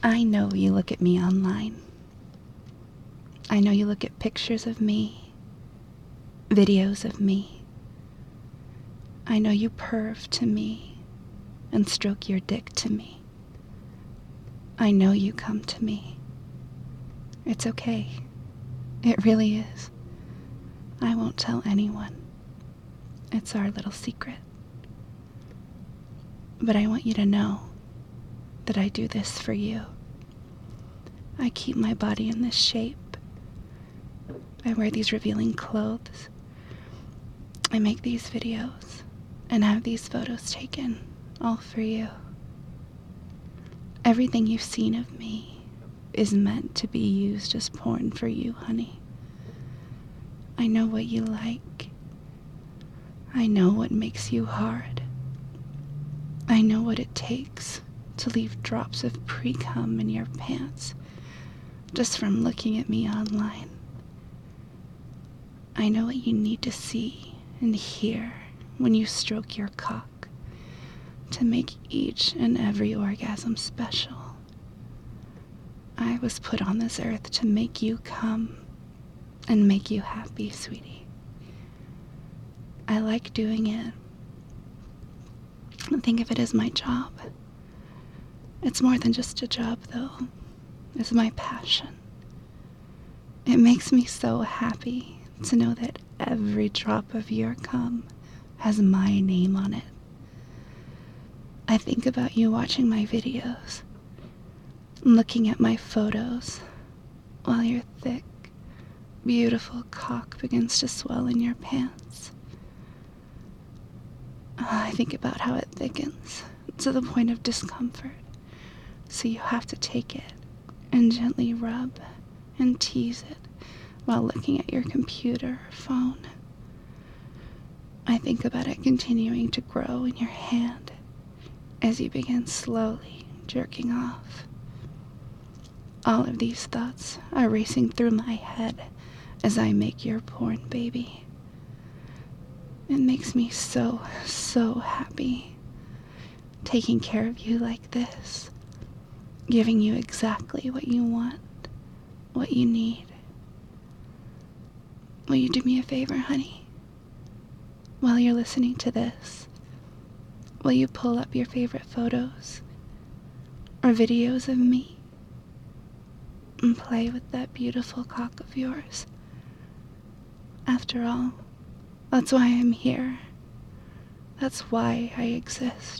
I know you look at me online. I know you look at pictures of me, videos of me. I know you perv to me and stroke your dick to me. I know you come to me. It's okay. It really is. I won't tell anyone. It's our little secret. But I want you to know that I do this for you. I keep my body in this shape. I wear these revealing clothes. I make these videos and have these photos taken, all for you. Everything you've seen of me is meant to be used as porn for you, honey. I know what you like. I know what makes you hard. I know what it takes to leave drops of pre-cum in your pants just from looking at me online. I know what you need to see and hear when you stroke your cock to make each and every orgasm special. I was put on this earth to make you come and make you happy, sweetie. I like doing it. Think of it as my job. It's more than just a job, though. It's my passion. It makes me so happy to know that every drop of your cum has my name on it. I think about you watching my videos, looking at my photos, while your thick, beautiful cock begins to swell in your pants. I think about how it thickens to the point of discomfort, so you have to take it and gently rub and tease it while looking at your computer or phone. I think about it continuing to grow in your hand as you begin slowly jerking off. All of these thoughts are racing through my head as I make your porn, baby. It makes me so, so happy taking care of you like this, giving you exactly what you want, what you need. Will you do me a favor, honey? While you're listening to this, will you pull up your favorite photos or videos of me and play with that beautiful cock of yours? After all, that's why I'm here. That's why I exist.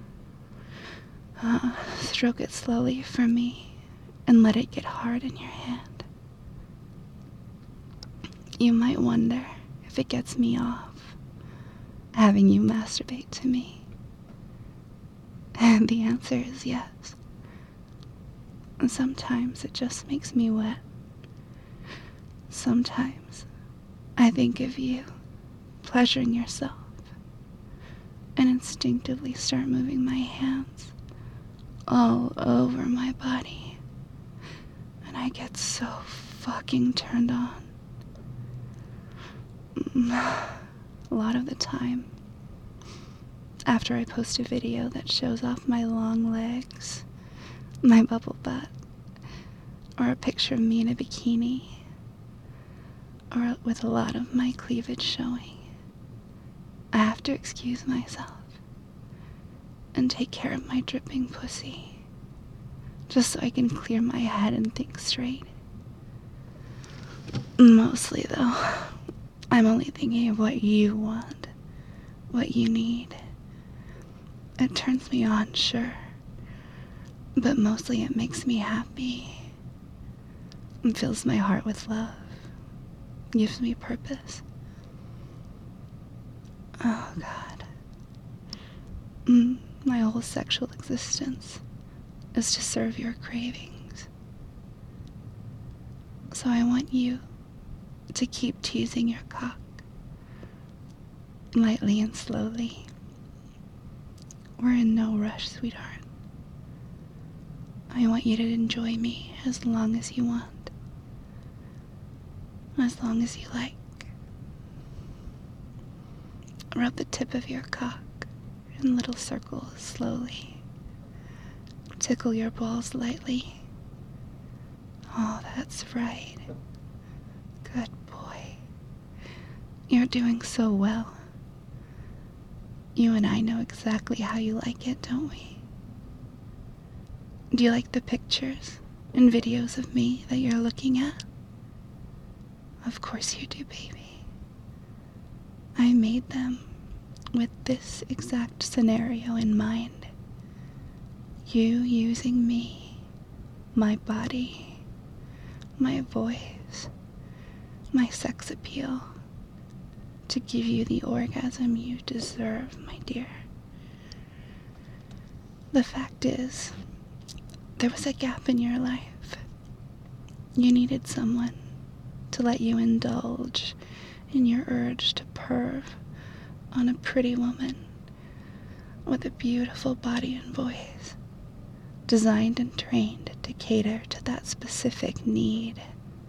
Stroke it slowly for me and let it get hard in your hand. You might wonder if it gets me off, having you masturbate to me. And the answer is yes. And sometimes it just makes me wet. Sometimes I think of you pleasuring yourself and instinctively start moving my hands all over my body. And I get so fucking turned on. A lot of the time, after I post a video that shows off my long legs, my bubble butt, or a picture of me in a bikini, or with a lot of my cleavage showing, I have to excuse myself and take care of my dripping pussy, just so I can clear my head and think straight. Mostly, though, I'm only thinking of what you want, what you need. It turns me on, sure, but mostly it makes me happy. It fills my heart with love, gives me purpose. Oh, God. My whole sexual existence is to serve your cravings. So I want you to keep teasing your cock, lightly and slowly. We're in no rush, sweetheart. I want you to enjoy me as long as you want, as long as you like. Rub the tip of your cock in little circles slowly. tickle your balls lightly. Oh, that's right. Good boy. You're doing so well. You and I know exactly how you like it, don't we? Do you like the pictures and videos of me that you're looking at? Of course you do, baby. I made them with this exact scenario in mind. You using me, my body, my voice, my sex appeal to give you the orgasm you deserve, my dear. The fact is, there was a gap in your life. You needed someone to let you indulge in your urge to perv on a pretty woman with a beautiful body and voice, designed and trained to cater to that specific need.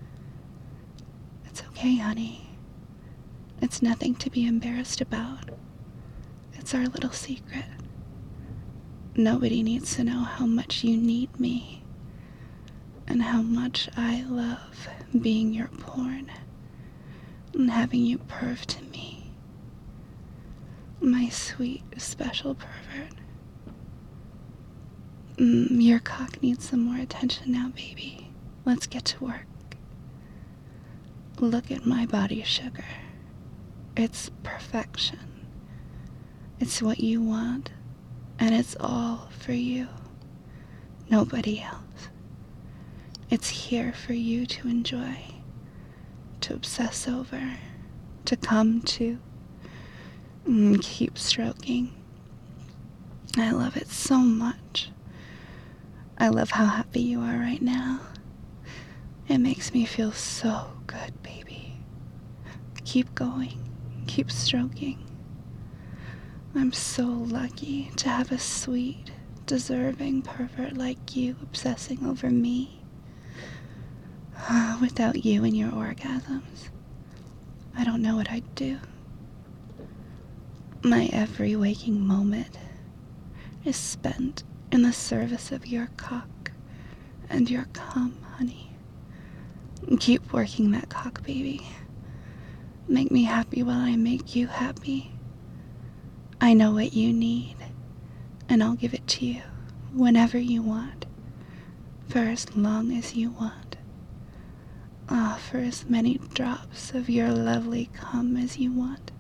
It's okay, honey. It's nothing to be embarrassed about. It's our little secret. Nobody needs to know how much you need me and how much I love being your porn and having you perv to me. My sweet, special pervert. Your cock needs some more attention now, baby. Let's get to work. Look at my body, sugar. It's perfection. It's what you want, and it's all for you. Nobody else. It's here for you to enjoy, to obsess over, to come to, keep stroking. I love it so much. I love how happy you are right now. It makes me feel so good, baby. Keep going. Keep stroking. I'm so lucky to have a sweet, deserving pervert like you obsessing over me. Without you and your orgasms, I don't know what I'd do. My every waking moment is spent in the service of your cock and your cum, honey. Keep working that cock, baby. Make me happy while I make you happy. I know what you need, and I'll give it to you whenever you want, for as long as you want. For as many drops of your lovely cum as you want.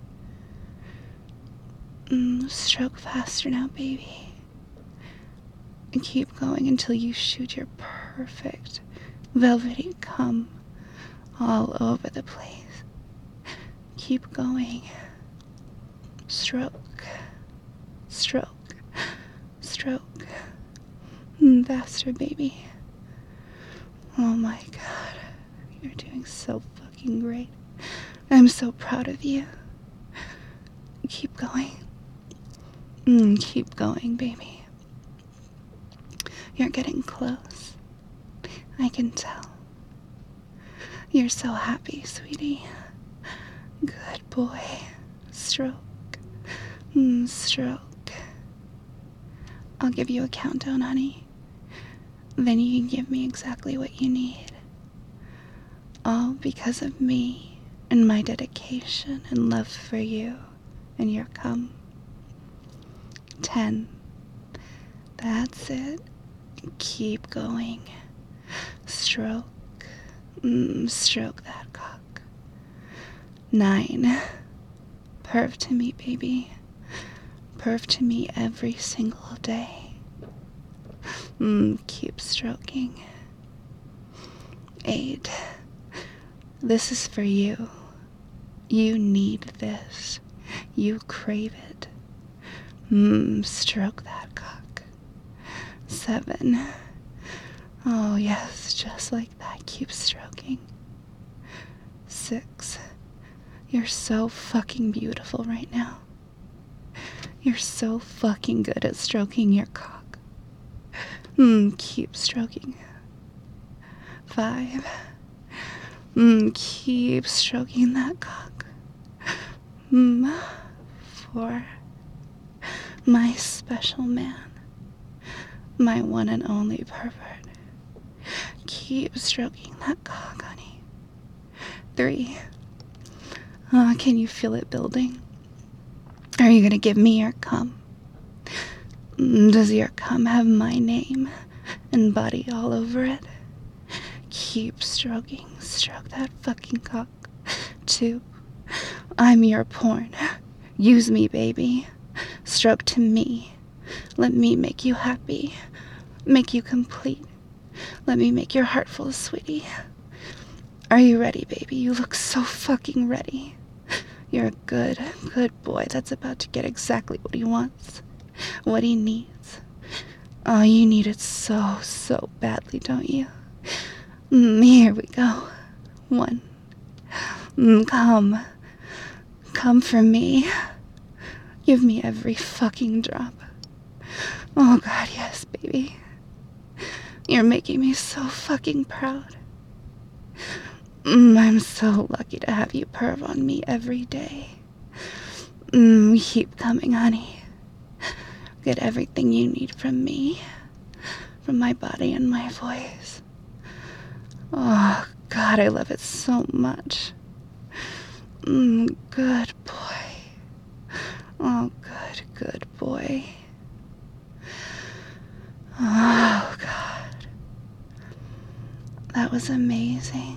Stroke faster now, baby. And keep going until you shoot your perfect, velvety cum all over the place. Keep going. Stroke, stroke, stroke. Faster, baby. Oh my God, you're doing so fucking great. I'm so proud of you. Keep going. Keep going, baby. You're getting close. I can tell. You're so happy, sweetie. Good boy. Stroke. Stroke. I'll give you a countdown, honey. Then you can give me exactly what you need. All because of me and my dedication and love for you and your cum. 10. That's it. Keep going. Stroke. Stroke that cock. 9. Perv to me, baby. Perv to me every single day. Keep stroking. 8. This is for you. You need this. You crave it. Stroke that cock. 7. Oh yes, just like that. Keep stroking. 6. You're so fucking beautiful right now. You're so fucking good at stroking your cock. Keep stroking. 5. Keep stroking that cock. 4. My special man. My one and only pervert. Keep stroking that cock, honey. 3. Can you feel it building? Are you gonna give me your cum? Does your cum have my name and body all over it? Keep stroking. Stroke that fucking cock. 2. I'm your porn. Use me, baby. Stroke to me. Let me make you happy. Make you complete. Let me make your heart full, sweetie. Are you ready, baby? You look so fucking ready. You're a good boy that's about to get exactly what he wants. What he needs. Oh, you need it so badly, don't you? Here we go. 1. Come. Come for me. Give me every fucking drop. Oh God, yes, baby. You're making me so fucking proud. I'm so lucky to have you perv on me every day. Keep coming, honey. Get everything you need from me. From my body and my voice. Oh God, I love it so much. Good boy. Oh, good boy. Oh, God. That was amazing.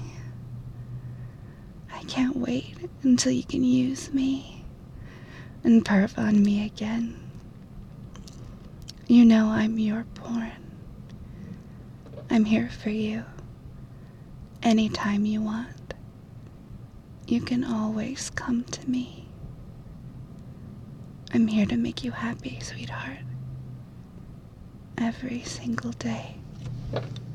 I can't wait until you can use me and perv on me again. You know I'm your porn. I'm here for you. Anytime you want. You can always come to me. I'm here to make you happy, sweetheart. Every single day.